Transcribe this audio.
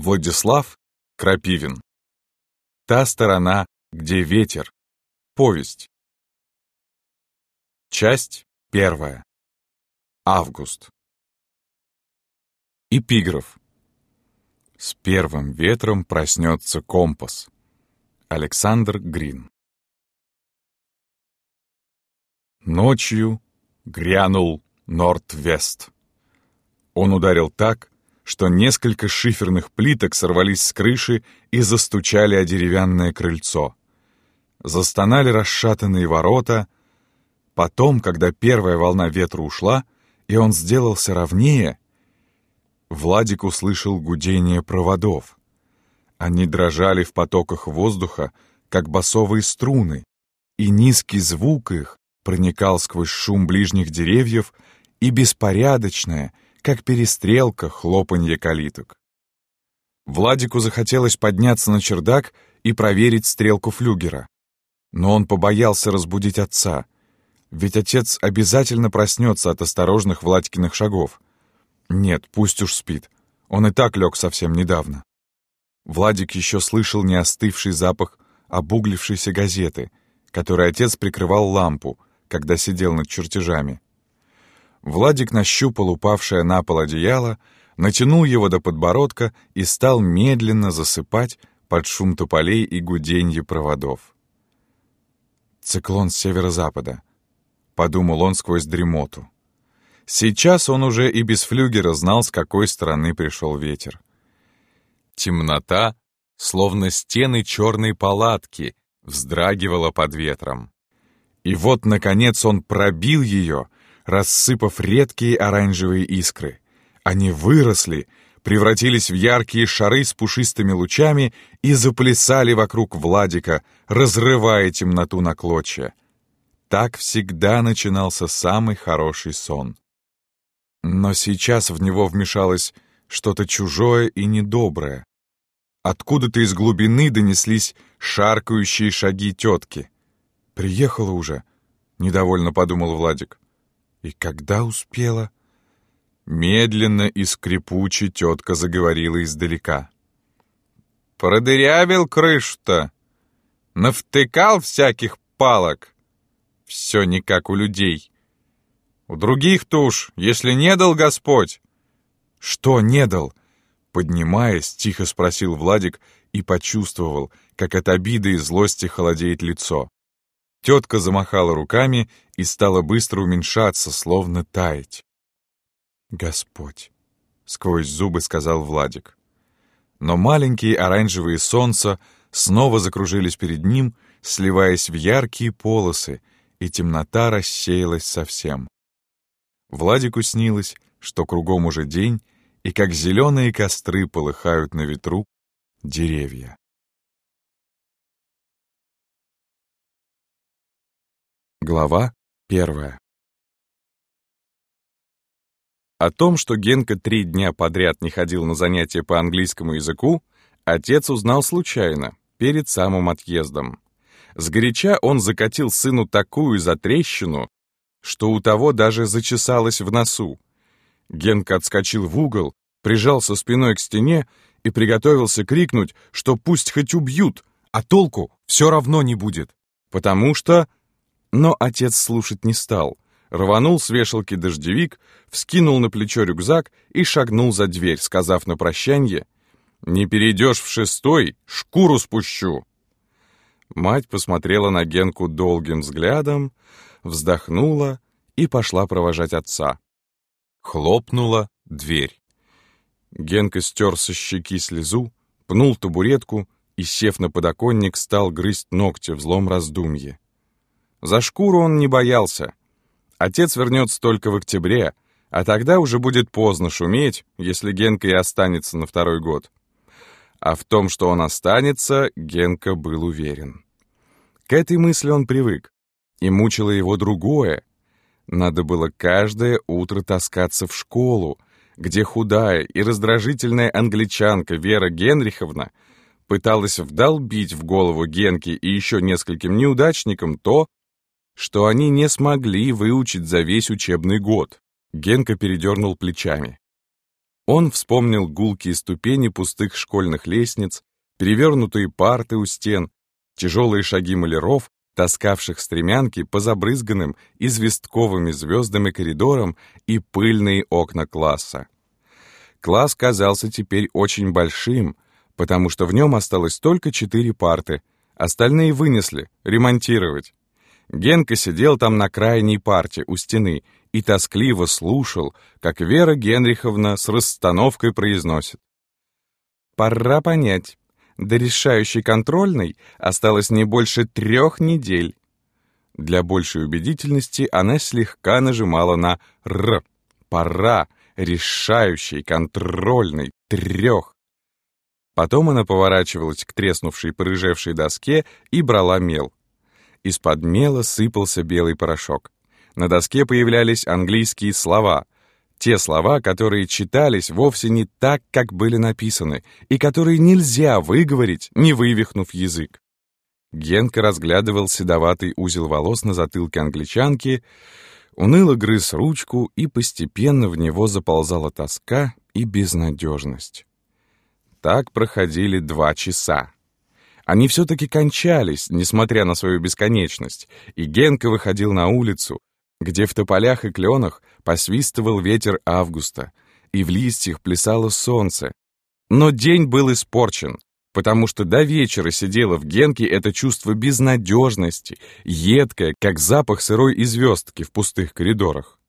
Владислав Крапивин. Та сторона, где ветер. Повесть. Часть 1. Август. Эпиграф. С первым ветром проснется компас. Александр Грин. Ночью грянул Норд-Вест. Он ударил так, что несколько шиферных плиток сорвались с крыши и застучали о деревянное крыльцо. Застонали расшатанные ворота. Потом, когда первая волна ветра ушла, и он сделался ровнее, Владик услышал гудение проводов. Они дрожали в потоках воздуха, как басовые струны, и низкий звук их проникал сквозь шум ближних деревьев и беспорядочное, как перестрелка, хлопанье калиток. Владику захотелось подняться на чердак и проверить стрелку флюгера. Но он побоялся разбудить отца, ведь отец обязательно проснется от осторожных Владькиных шагов. Нет, пусть уж спит, он и так лег совсем недавно. Владик еще слышал неостывший запах обуглившейся газеты, которой отец прикрывал лампу, когда сидел над чертежами. Владик нащупал упавшее на пол одеяло, натянул его до подбородка и стал медленно засыпать под шум тополей и гуденье проводов. «Циклон с северо-запада», — подумал он сквозь дремоту. Сейчас он уже и без флюгера знал, с какой стороны пришел ветер. Темнота, словно стены черной палатки, вздрагивала под ветром. И вот, наконец, он пробил ее, рассыпав редкие оранжевые искры. Они выросли, превратились в яркие шары с пушистыми лучами и заплясали вокруг Владика, разрывая темноту на клочья. Так всегда начинался самый хороший сон. Но сейчас в него вмешалось что-то чужое и недоброе. Откуда-то из глубины донеслись шаркающие шаги тетки. «Приехала уже», — недовольно подумал Владик. «И когда успела?» Медленно и скрипуче тетка заговорила издалека. «Продырявил крышу-то, навтыкал всяких палок. Все не как у людей. У других-то уж, если не дал Господь». «Что не дал?» Поднимаясь, тихо спросил Владик и почувствовал, как от обиды и злости холодеет лицо. Тетка замахала руками и стала быстро уменьшаться, словно таять. «Господь», — сквозь зубы сказал Владик. Но маленькие оранжевые солнца снова закружились перед ним, сливаясь в яркие полосы, и темнота рассеялась совсем. Владику снилось, что кругом уже день, и как зеленые костры полыхают на ветру деревья. Глава 1. О том, что Генка 3 дня подряд не ходил на занятия по английскому языку, отец узнал случайно, перед самым отъездом. Сгоряча он закатил сыну такую затрещину, что у того даже зачесалось в носу. Генка отскочил в угол, прижался спиной к стене и приготовился крикнуть, что пусть хоть убьют, а толку все равно не будет. Потому что... Но отец слушать не стал. Рванул с вешалки дождевик, вскинул на плечо рюкзак и шагнул за дверь, сказав на прощанье: «Не перейдешь в 6-й, шкуру спущу». Мать посмотрела на Генку долгим взглядом, вздохнула и пошла провожать отца. Хлопнула дверь. Генка стер со щеки слезу, пнул табуретку и, сев на подоконник, стал грызть ногти в злом раздумье. За шкуру он не боялся. Отец вернется только в октябре, а тогда уже будет поздно шуметь, если Генка и останется на 2-й год. А в том, что он останется, Генка был уверен. К этой мысли он привык, и мучило его другое. Надо было каждое утро таскаться в школу, где худая и раздражительная англичанка Вера Генриховна пыталась вдолбить в голову Генке и еще нескольким неудачникам то, что они не смогли выучить за весь учебный год. Генка передернул плечами. Он вспомнил гулкие ступени пустых школьных лестниц, перевернутые парты у стен, тяжелые шаги маляров, таскавших стремянки по забрызганным известковыми звездами коридорам, и пыльные окна класса. Класс казался теперь очень большим, потому что в нем осталось только 4 парты, остальные вынесли, ремонтировать. Генка сидел там на крайней парте у стены и тоскливо слушал, как Вера Генриховна с расстановкой произносит: «Пора понять, до решающей контрольной осталось не больше 3 недель». Для большей убедительности она слегка нажимала на «р». «Пора решающей контрольной 3». Потом она поворачивалась к треснувшей порыжевшей доске и брала мел. Из-под мела сыпался белый порошок. На доске появлялись английские слова. Те слова, которые читались вовсе не так, как были написаны, и которые нельзя выговорить, не вывихнув язык. Генка разглядывал седоватый узел волос на затылке англичанки, уныло грыз ручку, и постепенно в него заползала тоска и безнадежность. Так проходили 2 часа. Они все-таки кончались, несмотря на свою бесконечность, и Генка выходил на улицу, где в тополях и кленах посвистывал ветер августа, и в листьях плясало солнце. Но день был испорчен, потому что до вечера сидело в Генке это чувство безнадежности, едкое, как запах сырой известки в пустых коридорах.